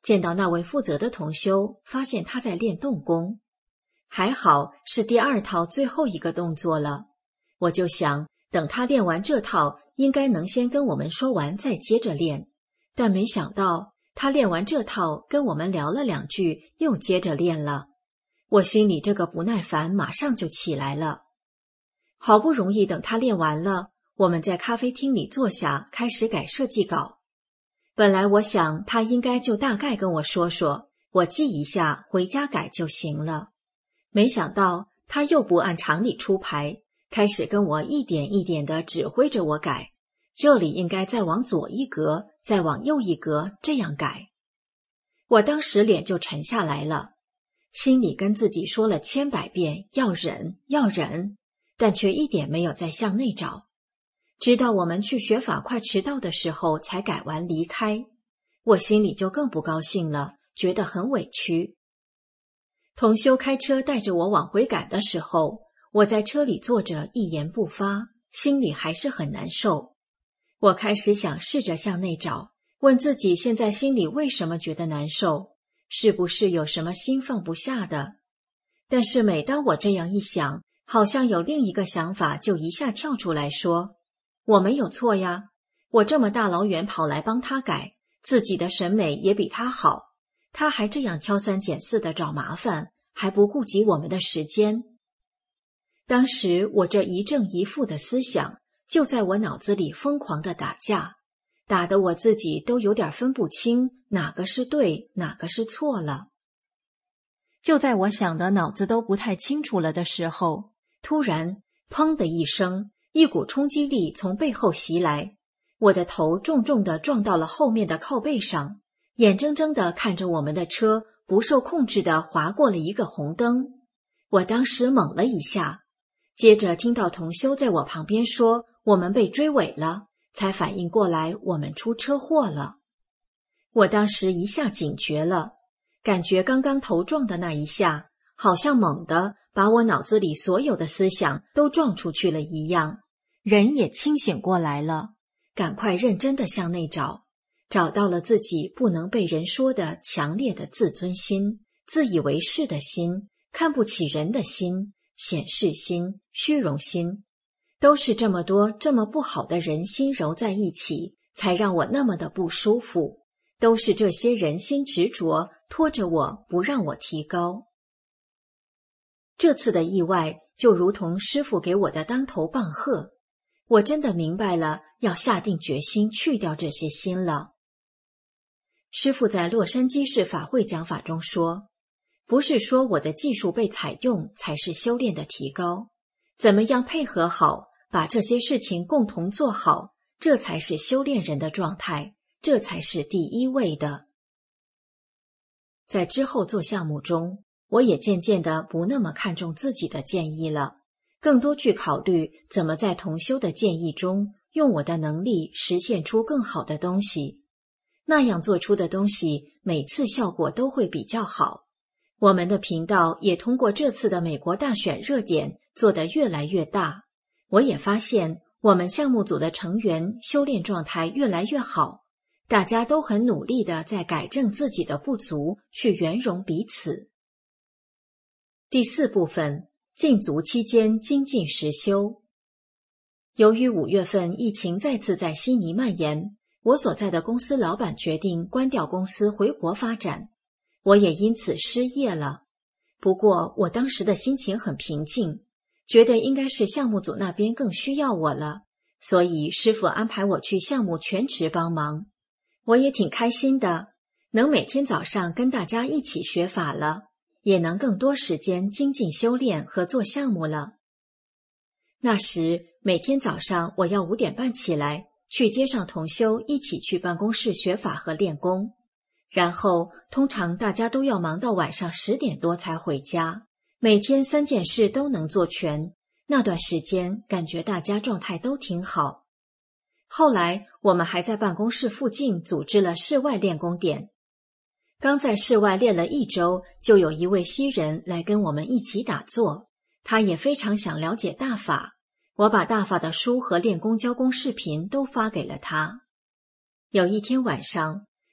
见到那位负责的同修，发现他在练动功，还好是第二套最后一个动作了。我就想，等他练完这套，应该能先跟我们说完再接着练，但没想到他练完这套跟我们聊了两句，又接着练了。我心里这个不耐烦马上就起来了。好不容易等他练完了，我们在咖啡厅里坐下，开始改设计稿。本来我想他应该就大概跟我说说，我记一下回家改就行了。没想到他又不按常理出牌，开始跟我一点一点地指挥着我改，这里应该再往左一格，再往右一格，这样改。我当时脸就沉下来了，心里跟自己说了千百遍要忍要忍，但却一点没有再向内找。直到我们去学法快迟到的时候才改完离开，我心里就更不高兴了，觉得很委屈。同修开车带着我往回赶的时候，我在车里坐着一言不发，心里还是很难受。我开始想试着向内找，问自己现在心里为什么觉得难受，是不是有什么心放不下的。但是每当我这样一想，好像有另一个想法就一下跳出来说，我没有错呀，我这么大老远跑来帮他改，自己的审美也比他好，他还这样挑三拣四的找麻烦，还不顾及我们的时间。当时我这一正一负的思想就在我脑子里疯狂地打架，打得我自己都有点分不清哪个是对，哪个是错了。就在我想的脑子都不太清楚了的时候，突然砰的一声，一股冲击力从背后袭来，我的头重重地撞到了后面的靠背上，眼睁睁地看着我们的车不受控制地划过了一个红灯。我当时懵了一下，接着听到同修在我旁边说我们被追尾了，才反应过来我们出车祸了。我当时一下警觉了，感觉刚刚头撞的那一下好像猛地把我脑子里所有的思想都撞出去了一样，人也清醒过来了，赶快认真地向内找，找到了自己不能被人说的强烈的自尊心、自以为是的心、看不起人的心、显示心、虚荣心，都是这么多这么不好的人心揉在一起，才让我那么的不舒服，都是这些人心执着拖着我不让我提高。这次的意外就如同师父给我的当头棒喝，我真的明白了，要下定决心去掉这些心了。师父在洛杉矶市法会讲法中说，不是说我的技术被采用才是修炼的提高，怎么样配合好，把这些事情共同做好，这才是修炼人的状态，这才是第一位的。在之后做项目中，我也渐渐地不那么看重自己的建议了，更多去考虑怎么在同修的建议中用我的能力实现出更好的东西，那样做出的东西每次效果都会比较好。我们的频道也通过这次的美国大选热点做得越来越大，我也发现我们项目组的成员修炼状态越来越好，大家都很努力地在改正自己的不足，去圆融彼此。第四部分，禁足期间精进实修。由于五月份疫情再次在悉尼蔓延，我所在的公司老板决定关掉公司回国发展，我也因此失业了。不过我当时的心情很平静，觉得应该是项目组那边更需要我了，所以师父安排我去项目全职帮忙。我也挺开心的，能每天早上跟大家一起学法了，也能更多时间精进修炼和做项目了。那时每天早上我要五点半起来，去接上同修一起去办公室学法和练功，然后通常大家都要忙到晚上十点多才回家，每天三件事都能做全，那段时间感觉大家状态都挺好。后来我们还在办公室附近组织了室外练功点，刚在室外练了一周，就有一位西人来跟我们一起打坐，他也非常想了解大法，我把大法的书和练功教功视频都发给了他。有一天晚上，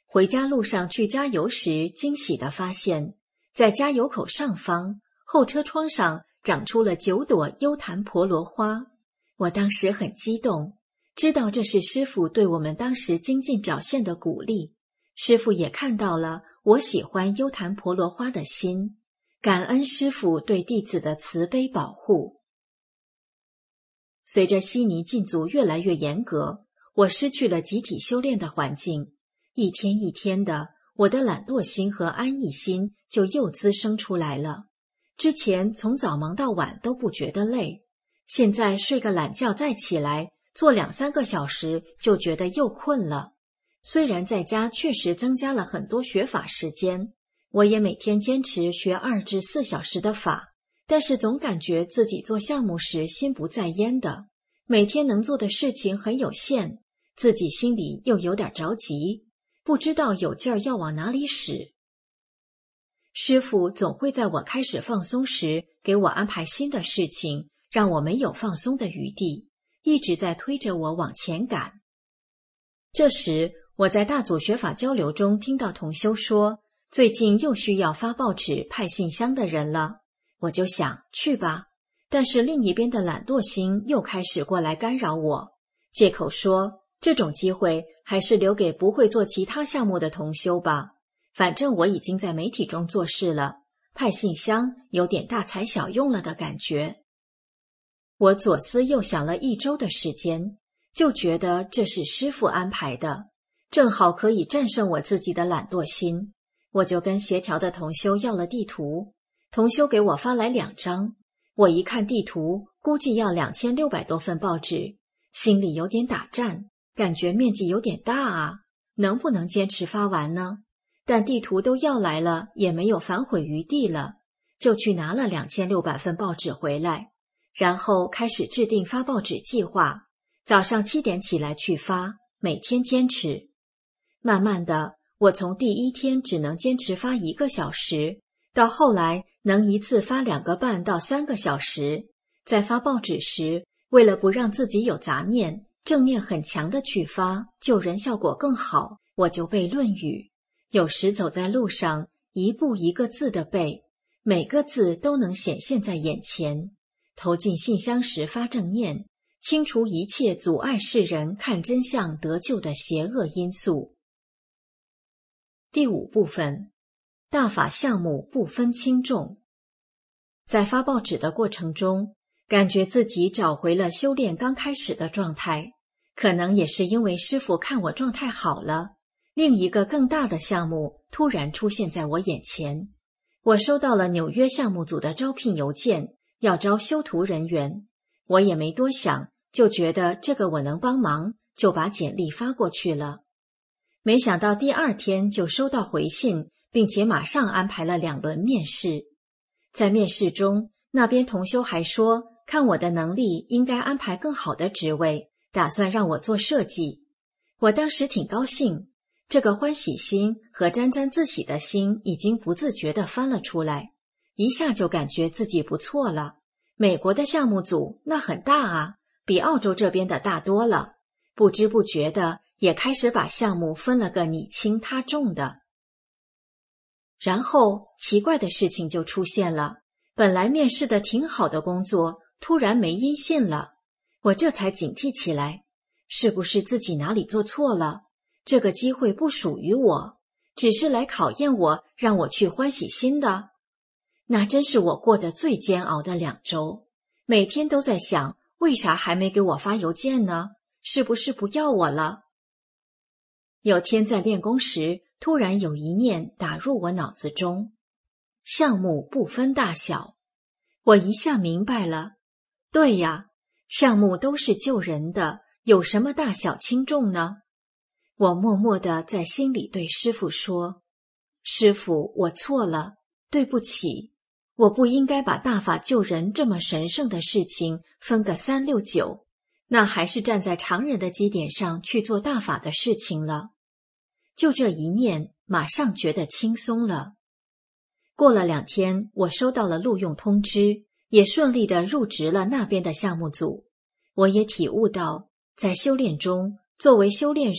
回家路上去加油时，惊喜地发现，在加油口上方后车窗上长出了九朵幽檀婆罗花。我当时很激动，知道这是师父对我们当时精进表现的鼓励。师父也看到了我喜欢幽檀婆罗花的心，感恩师父对弟子的慈悲保护。随着悉尼禁足越来越严格，我失去了集体修炼的环境，一天一天的，我的懒惰心和安逸心就又滋生出来了。之前从早忙到晚都不觉得累，现在睡个懒觉再起来，做两三个小时就觉得又困了。虽然在家确实增加了很多学法时间，我也每天坚持学二至四小时的法，但是总感觉自己做项目时心不在焉的，每天能做的事情很有限，自己心里又有点着急，不知道有劲儿要往哪里使。师父总会在我开始放松时给我安排新的事情，让我没有放松的余地，一直在推着我往前赶。这时我在大组学法交流中听到同修说，最近又需要发报纸派信箱的人了，我就想去吧，但是另一边的懒惰心又开始过来干扰我，借口说这种机会还是留给不会做其他项目的同修吧，反正我已经在媒体中做事了，派信箱有点大材小用了的感觉。我左思右想了一周的时间，就觉得这是师父安排的，正好可以战胜我自己的懒惰心。我就跟协调的同修要了地图，同修给我发来两张，我一看地图，估计要两千六百多份报纸，心里有点打颤，感觉面积有点大啊，能不能坚持发完呢？但地图都要来了，也没有反悔余地了，就去拿了两千六百份报纸回来，然后开始制定发报纸计划，早上七点起来去发，每天坚持。慢慢的，我从第一天只能坚持发一个小时，到后来能一次发两个半到三个小时。在发报纸时，为了不让自己有杂念，正念很强的去发，救人效果更好，我就背《论语》，有时走在路上，一步一个字的背，每个字都能显现在眼前。投进信箱时发正念，清除一切阻碍世人看真相得救的邪恶因素。第五部分，大法项目不分轻重。在发报纸的过程中，感觉自己找回了修炼刚开始的状态，可能也是因为师父看我状态好了，另一个更大的项目突然出现在我眼前。我收到了纽约项目组的招聘邮件，要招修图人员，我也没多想，就觉得这个我能帮忙，就把简历发过去了。没想到第二天就收到回信，并且马上安排了两轮面试。在面试中，那边同修还说，看我的能力应该安排更好的职位，打算让我做设计。我当时挺高兴，这个欢喜心和沾沾自喜的心已经不自觉地翻了出来，一下就感觉自己不错了。美国的项目组那很大啊，比澳洲这边的大多了，不知不觉的也开始把项目分了个你轻他重的。然后奇怪的事情就出现了，本来面试的挺好的工作突然没音信了，我这才警惕起来，是不是自己哪里做错了？这个机会不属于我，只是来考验我，让我去欢喜心的。那真是我过得最煎熬的两周，每天都在想，为啥还没给我发邮件呢？是不是不要我了？有天在练功时，突然有一念打入我脑子中，项目不分大小。我一下明白了，对呀，项目都是救人的，有什么大小轻重呢？我默默地在心里对师父说，师父，我错了，对不起，我不应该把大法救人这么神圣的事情分个三六九，那还是站在常人的基点上去做大法的事情了。就这一念，马上觉得轻松了。过了两天，我收到了录用通知，也顺利地入职了那边的项目组。我也体悟到，在修炼中，作为修炼人，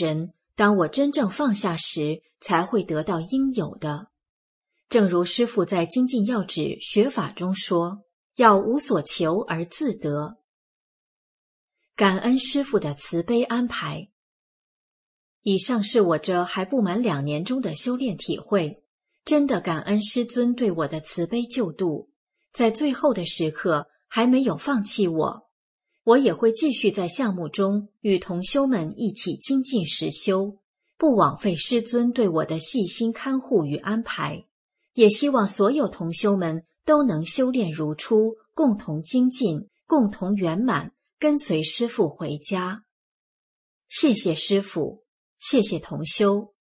当我真正放下时，才会得到应有的。正如师父在《精进要旨学法》中说，要无所求而自得。感恩师父的慈悲安排。以上是我这还不满两年中的修炼体会，真的感恩师尊对我的慈悲救度，在最后的时刻还没有放弃我。我也会继续在项目中与同修们一起精进实修，不枉费师尊对我的细心看护与安排。也希望所有同修们都能修炼如初，共同精进，共同圆满，跟随师父回家。谢谢师父，谢谢同修。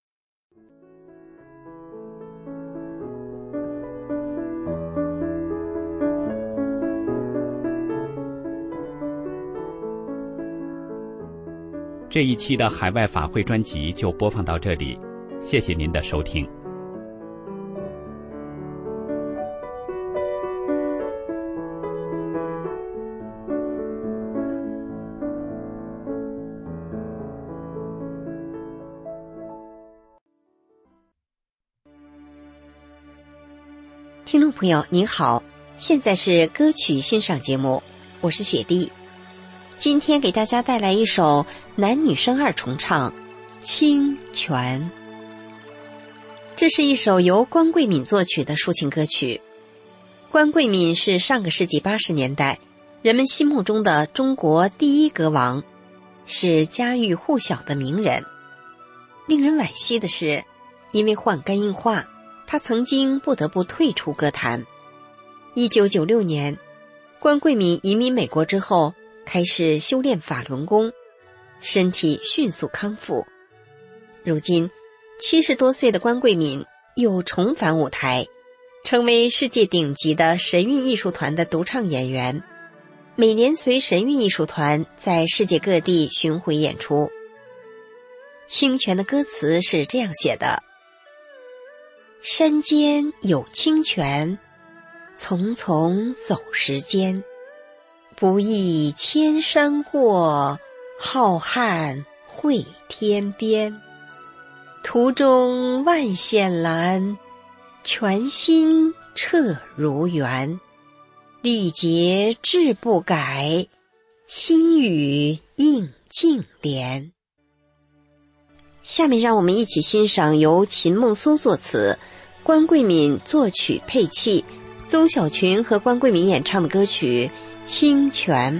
这一期的海外法会专辑就播放到这里，谢谢您的收听。 听众朋友您好，现在是歌曲欣赏节目，我是雪莉。今天给大家带来一首男女生二重唱《清泉》。这是一首由关桂敏作曲的抒情歌曲。关桂敏是上个世纪八十年代人们心目中的中国第一歌王，是家喻户晓的名人。令人惋惜的是，因为患肝硬化，他曾经不得不退出歌坛。一九九六年，关桂敏移民美国之后，开始修炼法轮功，身体迅速康复。如今七十多岁的关桂敏又重返舞台，成为世界顶级的神韵艺术团的独唱演员，每年随神韵艺术团在世界各地巡回演出。清泉的歌词是这样写的：山间有清泉，丛丛走时间，不忆千山过，浩瀚会天边。途中万险拦，泉心澈如源。历劫志不改，心语应净莲。下面让我们一起欣赏由秦梦苏作词，关桂敏作曲配器，邹小群和关桂敏演唱的歌曲《清泉》。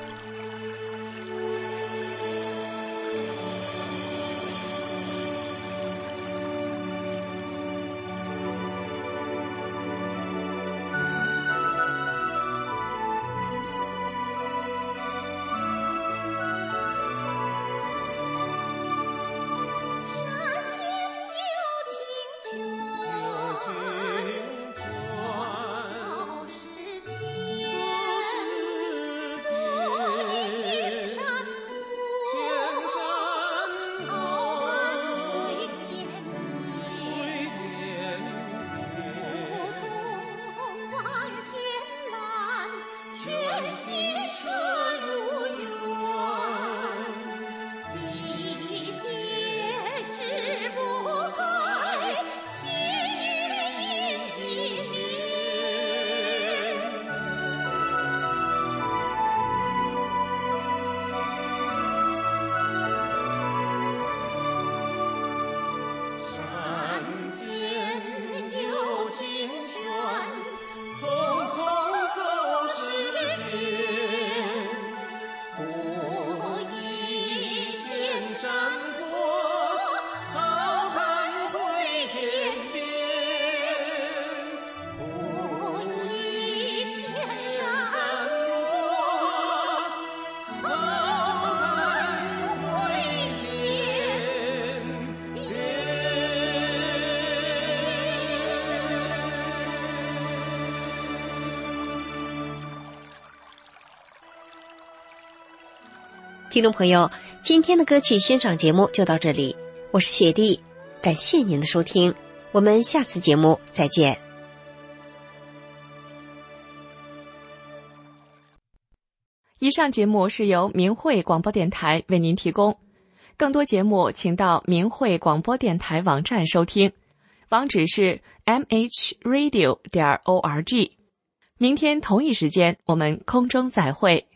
听众朋友，今天的歌曲欣赏节目就到这里，我是雪莉，感谢您的收听，我们下次节目再见。 以上节目是由明慧广播电台为您提供， 更多节目请到明慧广播电台网站收听，网址是 m h radio 点 org。明天同一时间我们空中再会。